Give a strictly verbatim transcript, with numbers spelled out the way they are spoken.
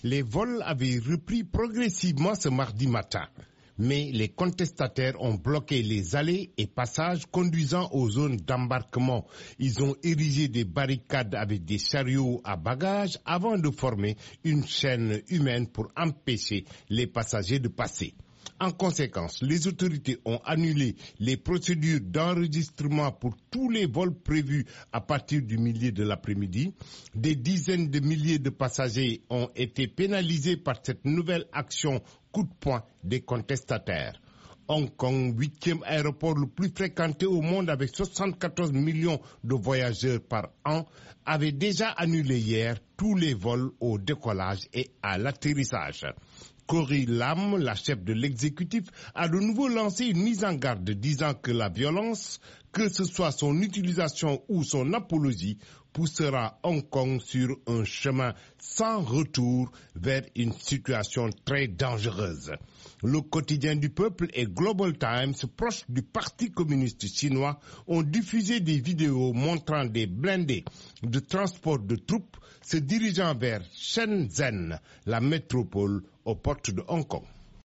Les vols avaient repris progressivement ce mardi matin. Mais les contestataires ont bloqué les allées et passages conduisant aux zones d'embarquement. Ils ont érigé des barricades avec des chariots à bagages avant de former une chaîne humaine pour empêcher les passagers de passer. En conséquence, les autorités ont annulé les procédures d'enregistrement pour tous les vols prévus à partir du milieu de l'après-midi. Des dizaines de milliers de passagers ont été pénalisés par cette nouvelle action coup de poing des contestataires. Hong Kong, huitième aéroport le plus fréquenté au monde avec soixante-quatorze millions de voyageurs par an, avait déjà annulé hier tous les vols au décollage et à l'atterrissage. Carrie Lam, la chef de l'exécutif, a de nouveau lancé une mise en garde disant que la violence, que ce soit son utilisation ou son apologie, poussera Hong Kong sur un chemin sans retour vers une situation très dangereuse. Le quotidien du peuple et Global Times, proche du Parti communiste chinois, ont diffusé des vidéos montrant des blindés de transport de troupes se dirigeant vers Shenzhen, la métropole aux portes de Hong Kong.